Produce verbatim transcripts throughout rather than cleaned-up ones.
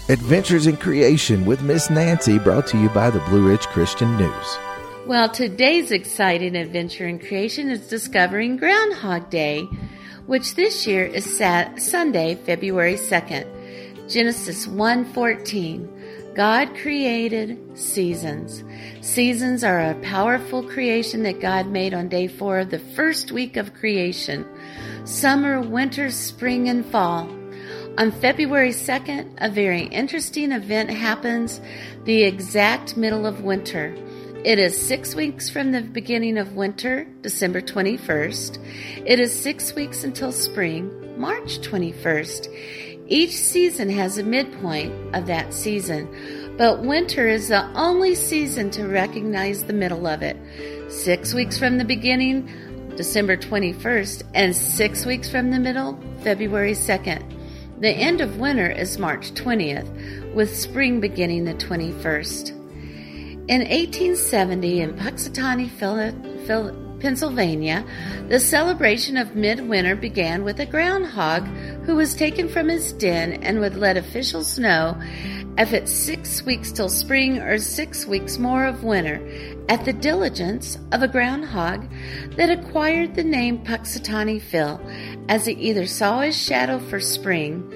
Adventures in Creation with Miss Nancy, brought to you by the Blue Ridge Christian News. Well, today's exciting adventure in creation is discovering Groundhog Day, which this year is sat- Sunday, February second. Genesis one fourteen. God created seasons. Seasons are a powerful creation that God made on day four of the first week of creation. Summer, winter, spring, and fall. On February second, a very interesting event happens, the exact middle of winter. It is six weeks from the beginning of winter, December twenty-first. It is six weeks until spring, March twenty-first. Each season has a midpoint of that season, but winter is the only season to recognize the middle of it. Six weeks from the beginning, December twenty-first, and six weeks from the middle, February second. The end of winter is March twentieth, with spring beginning the twenty-first. In eighteen seventy, in Punxsutawney, Pennsylvania, the celebration of midwinter began with a groundhog who was taken from his den and would let officials know if it's six weeks till spring or six weeks more of winter, at the diligence of a groundhog that acquired the name Punxsutawney Phil, as he either saw his shadow for spring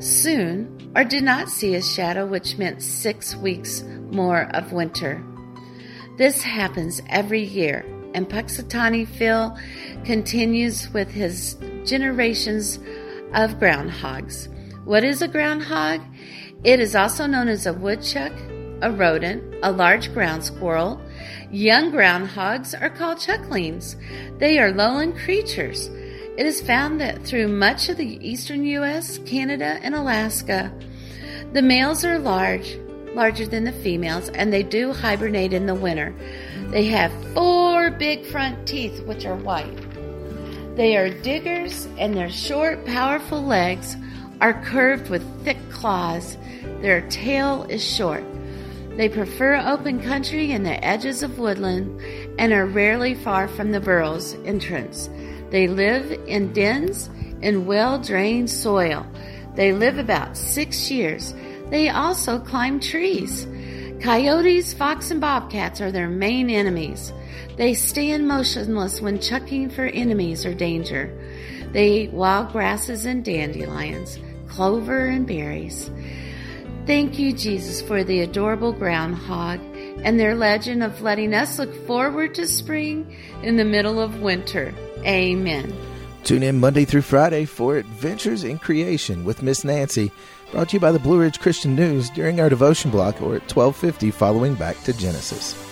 soon or did not see his shadow, which meant six weeks more of winter. This happens every year, and Punxsutawney Phil continues with his generations of groundhogs. What is a groundhog? It is also known as a woodchuck, a rodent, a large ground squirrel. Young groundhogs are called chucklings. They are lowland creatures. It is found that through much of the eastern U S, Canada, and Alaska. The males are large, larger than the females, and they do hibernate in the winter. They have four big front teeth, which are white. They are diggers, and their short, powerful legs are curved with thick claws. Their tail is short. They prefer open country and the edges of woodland and are rarely far from the burrow's entrance. They live in dens in well-drained soil. They live about six years. They also climb trees. Coyotes, fox, and bobcats are their main enemies. They stand motionless when checking for enemies or danger. They eat wild grasses and dandelions, clover and berries. Thank you, Jesus, for the adorable groundhog and their legend of letting us look forward to spring in the middle of winter. Amen. Tune in Monday through Friday for Adventures in Creation with Miss Nancy, brought to you by the Blue Ridge Christian News during our devotion block or at twelve fifty following Back to Genesis.